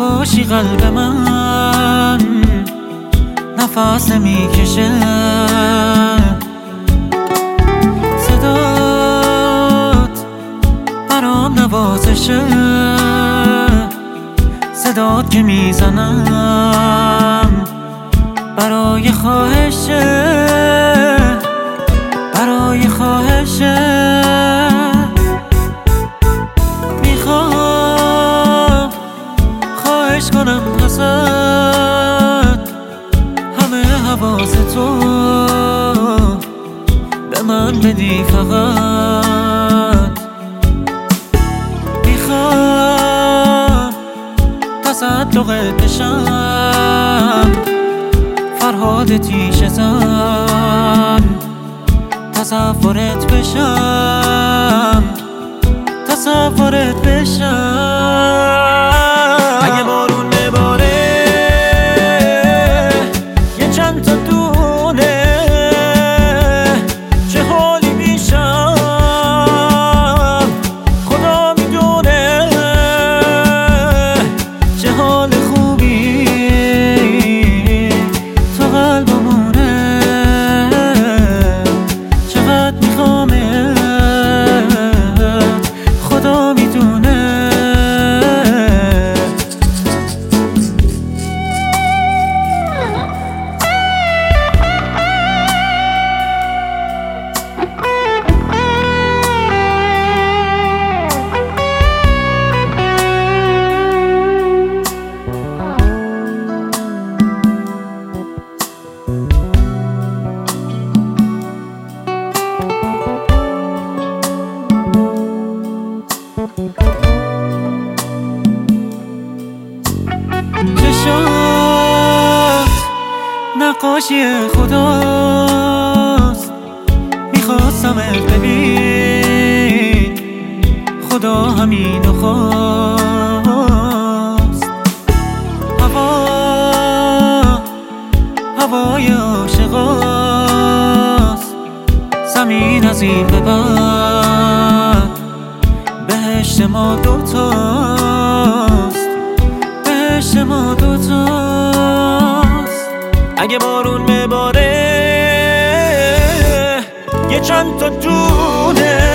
نباشی قلب من نفس نمیکشه، صدات برام نوازشه، صدات که میزنم برای خواهشه، برای خواهشه. میخوام خواهش کنم ازت همه حواس تو به من بدی، فقط میخوام تصدقت بشم، فرهاد تیشه زن تصورت بشم، تصورت بشم. اگه بارون بباره یه چند تا دونه چه حالی میشم خدا میدونه، چه حال خوبی تو قلبمونه، چقدر میخوامت خدا میدونه. چشات نقاشی خداست، میخواستمت ببین خدا همینو خواست. هوا هوای عاشقاست، زمین از این به بعد بهشت ما دوتاست، بهشت ما دوتاست. اگه بارون بباره یه چند تا دونه